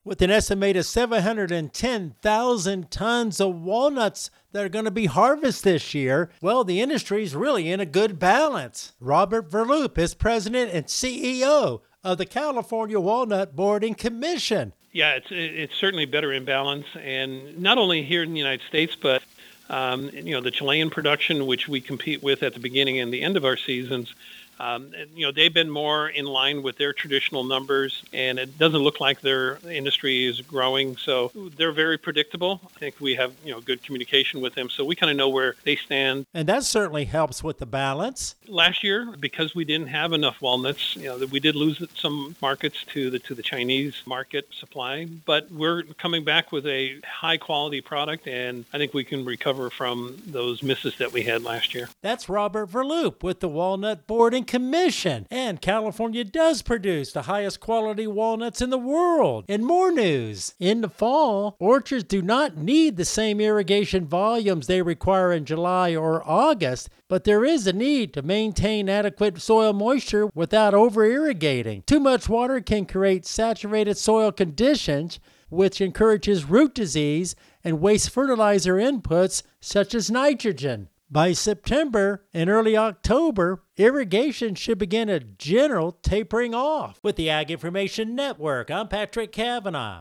With an estimated 710,000 tons of walnuts that are going to be harvested this year, well, the industry is really in a good balance. Robert Verloop is president and CEO of the California Walnut Board and Commission. Yeah, it's certainly better in balance, and not only here in the United States, but the Chilean production, which we compete with at the beginning and the end of our seasons. They've been more in line with their traditional numbers, and it doesn't look like their industry is growing. So they're very predictable. I think we have, good communication with them, so we kind of know where they stand. And that certainly helps with the balance. Last year, because we didn't have enough walnuts, we did lose some markets to the Chinese market supply, but we're coming back with a high quality product, and I think we can recover from those misses that we had last year. That's Robert Verloop with the Walnut Board and Commission. And California does produce the highest quality walnuts in the world. And more news. In the fall, orchards do not need the same irrigation volumes they require in July or August, but there is a need to maintain adequate soil moisture without over-irrigating. Too much water can create saturated soil conditions, which encourages root disease and waste fertilizer inputs such as nitrogen. By September and early October, irrigation should begin a general tapering off. With the Ag Information Network, I'm Patrick Cavanaugh.